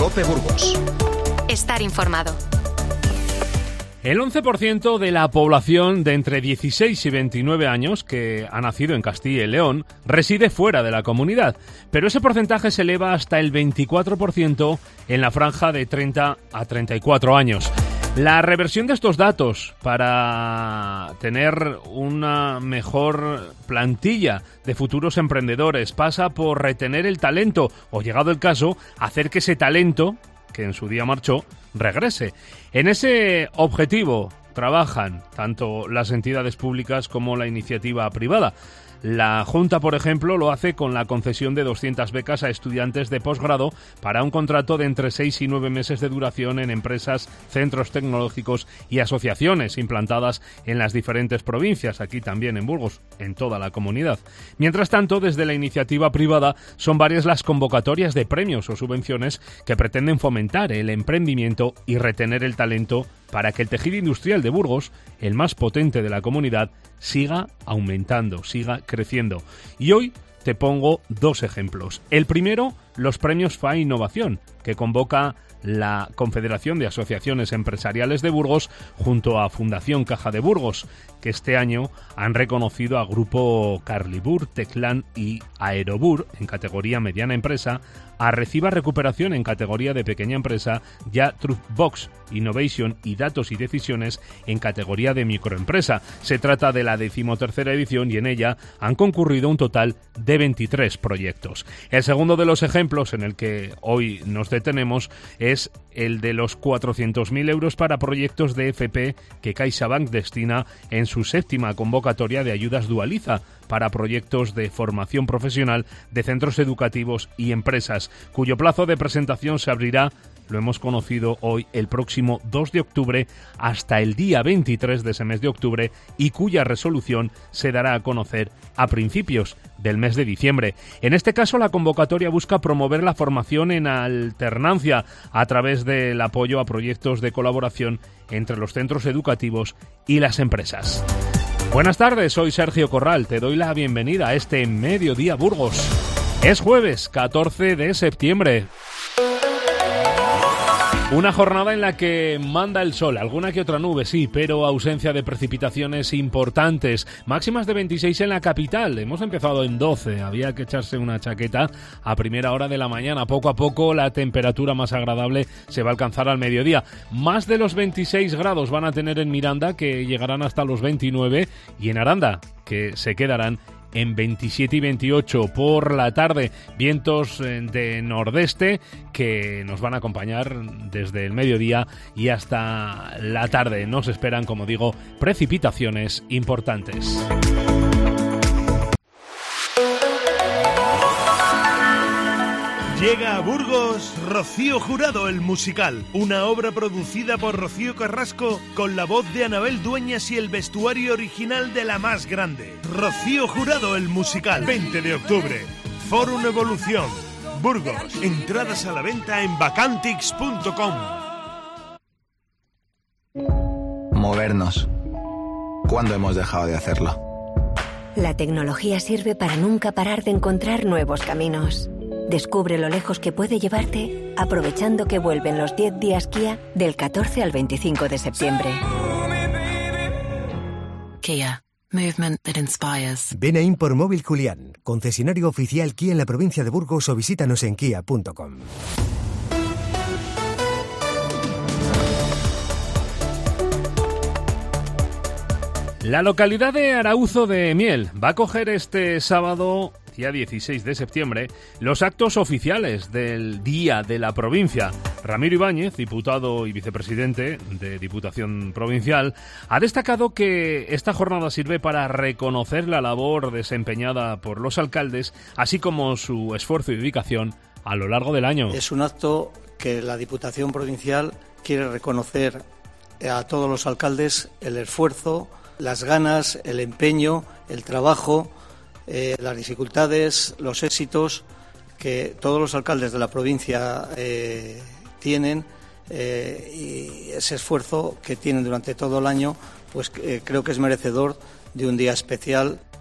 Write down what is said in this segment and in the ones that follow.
COPE Burgos. Estar informado. El 11% de la población de entre 16 y 29 años que ha nacido en Castilla y León reside fuera de la comunidad, pero ese porcentaje se eleva hasta el 24% en la franja de 30 a 34 años. La reversión de estos datos para tener una mejor plantilla de futuros emprendedores pasa por retener el talento o, llegado el caso, hacer que ese talento, que en su día marchó, regrese. En ese objetivo trabajan tanto las entidades públicas como la iniciativa privada. La Junta, por ejemplo, lo hace con la concesión de 200 becas a estudiantes de posgrado para un contrato de entre 6 y 9 meses de duración en empresas, centros tecnológicos y asociaciones implantadas en las diferentes provincias, aquí también en Burgos, en toda la comunidad. Mientras tanto, desde la iniciativa privada son varias las convocatorias de premios o subvenciones que pretenden fomentar el emprendimiento y retener el talento para que el tejido industrial de Burgos, el más potente de la comunidad, siga aumentando, siga creciendo. Y hoy te pongo dos ejemplos. El primero, los premios FA Innovación, que convoca la Confederación de Asociaciones Empresariales de Burgos junto a Fundación Caja de Burgos, que este año han reconocido a Grupo Carlibur, Teclan y Aerobur en categoría mediana empresa, a Reciba Recuperación en categoría de pequeña empresa y a Truthbox Innovation y Datos y Decisiones en categoría de microempresa. Se trata de la 13ª edición y en ella han concurrido un total de 23 proyectos. El segundo de los ejemplos en el que hoy nos detenemos es el de los 400.000 euros para proyectos de FP que CaixaBank destina en su 7ª convocatoria de ayudas Dualiza para proyectos de formación profesional de centros educativos y empresas, cuyo plazo de presentación se abrirá, lo hemos conocido hoy, el próximo 2 de octubre hasta el día 23 de ese mes de octubre y cuya resolución se dará a conocer a principios del mes de diciembre. En este caso, la convocatoria busca promover la formación en alternancia a través del apoyo a proyectos de colaboración entre los centros educativos y las empresas. Buenas tardes, soy Sergio Corral, te doy la bienvenida a este Mediodía Burgos. Es jueves 14 de septiembre. Una jornada en la que manda el sol, alguna que otra nube, sí, pero ausencia de precipitaciones importantes. Máximas de 26 en la capital, hemos empezado en 12, había que echarse una chaqueta a primera hora de la mañana. Poco a poco la temperatura más agradable se va a alcanzar al mediodía. Más de los 26 grados van a tener en Miranda, que llegarán hasta los 29, y en Aranda, que se quedarán en 27 y 28 por la tarde. Vientos de nordeste que nos van a acompañar desde el mediodía y hasta la tarde. Nos esperan, como digo, precipitaciones importantes. Llega a Burgos Rocío Jurado el musical, una obra producida por Rocío Carrasco con la voz de Anabel Dueñas y el vestuario original de La Más Grande. Rocío Jurado el musical, 20 de octubre, Fórum Evolución, Burgos. Entradas a la venta en vacantix.com. Movernos. ¿Cuándo hemos dejado de hacerlo? La tecnología sirve para nunca parar de encontrar nuevos caminos. Descubre lo lejos que puede llevarte aprovechando que vuelven los 10 días Kia del 14 al 25 de septiembre. Kia. Movement that inspires. Ven a Import Móvil Julián, concesionario oficial Kia en la provincia de Burgos, o visítanos en kia.com. La localidad de Arauzo de Miel va a acoger este sábado, día 16 de septiembre, los actos oficiales del Día de la Provincia. Ramiro Ibáñez, diputado y vicepresidente de Diputación Provincial, ha destacado que esta jornada sirve para reconocer la labor desempeñada por los alcaldes, así como su esfuerzo y dedicación a lo largo del año. Es un acto que la Diputación Provincial quiere reconocer a todos los alcaldes el esfuerzo, las ganas, el empeño, el trabajo, las dificultades, los éxitos que todos los alcaldes de la provincia tienen y ese esfuerzo que tienen durante todo el año, pues creo que es merecedor de un día especial.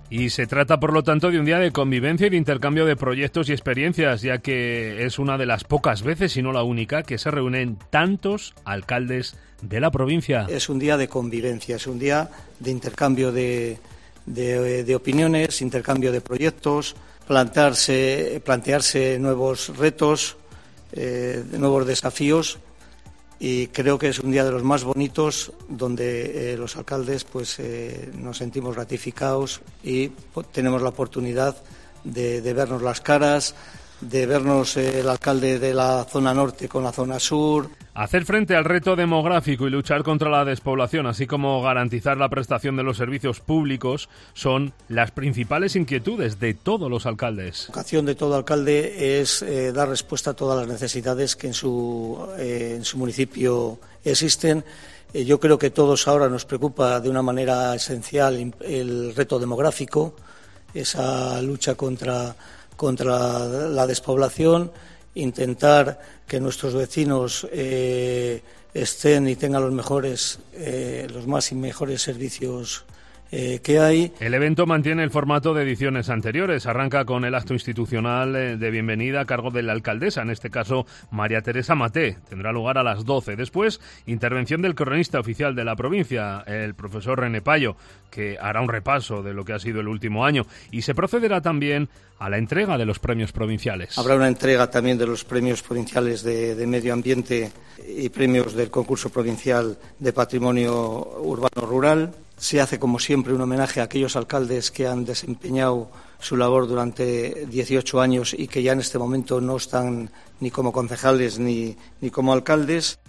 Y se trata, por lo tanto, de un día de convivencia y de intercambio de proyectos y experiencias, ya que es una de las pocas veces, si no la única, que se reúnen tantos alcaldes de la provincia. Es un día de convivencia, es un día de intercambio de opiniones, intercambio de proyectos, plantearse nuevos retos, nuevos desafíos. Y creo que es un día de los más bonitos donde los alcaldes nos sentimos gratificados y tenemos la oportunidad de vernos las caras, de vernos el alcalde de la zona norte con la zona sur. Hacer frente al reto demográfico y luchar contra la despoblación, así como garantizar la prestación de los servicios públicos, son las principales inquietudes de todos los alcaldes. La vocación de todo alcalde es dar respuesta a todas las necesidades que en su municipio existen. Yo creo que todos ahora nos preocupa de una manera esencial el reto demográfico, esa lucha contra la despoblación, intentar que nuestros vecinos estén y tengan los mejores servicios que hay. El evento mantiene el formato de ediciones anteriores. Arranca con el acto institucional de bienvenida a cargo de la alcaldesa, en este caso María Teresa Maté. Tendrá lugar a las 12. Después, intervención del cronista oficial de la provincia, el profesor René Payo, que hará un repaso de lo que ha sido el último año. Y se procederá también a la entrega de los premios provinciales. Habrá una entrega también de los premios provinciales de medio ambiente y premios del concurso provincial de patrimonio urbano rural. Se hace, como siempre, un homenaje a aquellos alcaldes que han desempeñado su labor durante 18 años y que ya en este momento no están ni como concejales ni como alcaldes.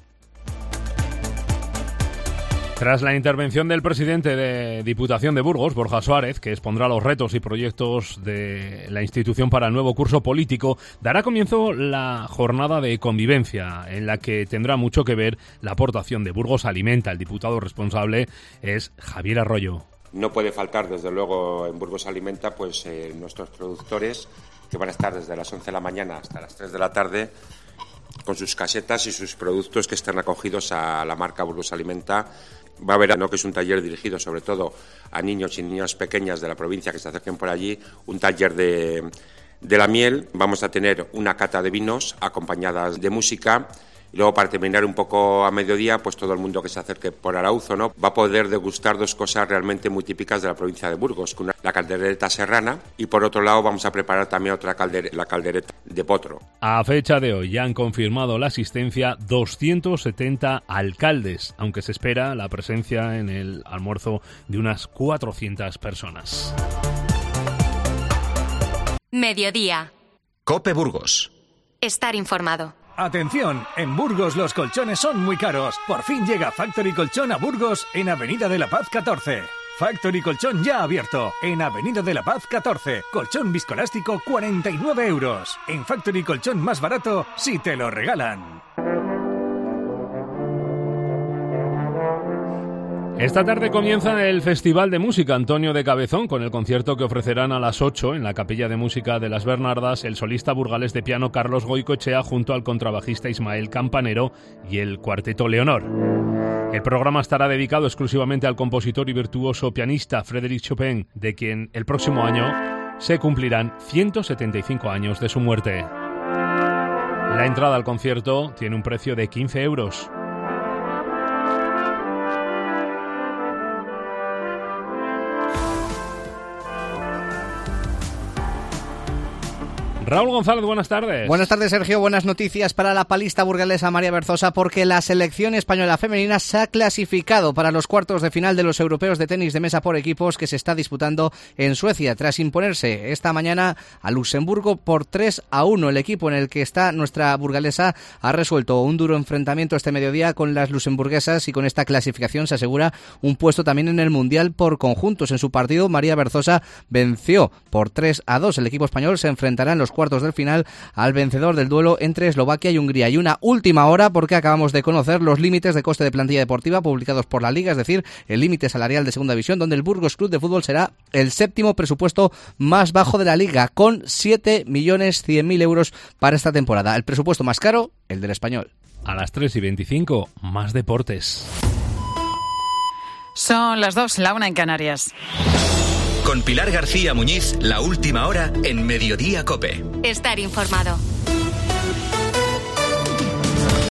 Tras la intervención del presidente de Diputación de Burgos, Borja Suárez, que expondrá los retos y proyectos de la institución para el nuevo curso político, dará comienzo la jornada de convivencia, en la que tendrá mucho que ver la aportación de Burgos Alimenta. El diputado responsable es Javier Arroyo. No puede faltar, desde luego, en Burgos Alimenta, nuestros productores, que van a estar desde las 11 de la mañana hasta las 3 de la tarde, con sus casetas y sus productos que están acogidos a la marca Burgos Alimenta. Va a haber, que es un taller dirigido sobre todo a niños y niñas pequeñas de la provincia que se acerquen por allí, un taller de la miel. Vamos a tener una cata de vinos acompañadas de música. Y luego, para terminar un poco a mediodía, todo el mundo que se acerque por Arauzo, va a poder degustar dos cosas realmente muy típicas de la provincia de Burgos, la caldereta serrana, y por otro lado vamos a preparar también la caldereta de potro. A fecha de hoy ya han confirmado la asistencia 270 alcaldes, aunque se espera la presencia en el almuerzo de unas 400 personas. Mediodía. COPE Burgos. Estar informado. Atención, en Burgos los colchones son muy caros. Por fin llega Factory Colchón a Burgos en Avenida de la Paz 14. Factory Colchón ya abierto en Avenida de la Paz 14. Colchón viscoelástico 49 euros. En Factory Colchón más barato si te lo regalan. Esta tarde comienza el Festival de Música Antonio de Cabezón, con el concierto que ofrecerán a las 8 en la Capilla de Música de las Bernardas el solista burgalés de piano Carlos Goicoechea junto al contrabajista Ismael Campanero y el cuarteto Leonor. El programa estará dedicado exclusivamente al compositor y virtuoso pianista Frédéric Chopin, de quien el próximo año se cumplirán 175 años de su muerte. La entrada al concierto tiene un precio de 15 euros. Raúl González, buenas tardes. Buenas tardes, Sergio. Buenas noticias para la palista burgalesa María Berzosa, porque la selección española femenina se ha clasificado para los cuartos de final de los europeos de tenis de mesa por equipos que se está disputando en Suecia, tras imponerse esta mañana a Luxemburgo por 3-1. El equipo en el que está nuestra burgalesa ha resuelto un duro enfrentamiento este mediodía con las luxemburguesas y con esta clasificación se asegura un puesto también en el Mundial por conjuntos. En su partido, María Berzosa venció por 3-2. El equipo español se enfrentará en los cuartos del final al vencedor del duelo entre Eslovaquia y Hungría. Y una última hora, porque acabamos de conocer los límites de coste de plantilla deportiva publicados por la Liga, es decir, el límite salarial de segunda división, donde el Burgos Club de Fútbol será el séptimo presupuesto más bajo de la Liga, con 7.100.000 euros para esta temporada. El presupuesto más caro, el del Español. A las 3:25, más deportes. Son las 2, la 1 en Canarias. Con Pilar García Muñiz, la última hora en Mediodía COPE. Estar informado.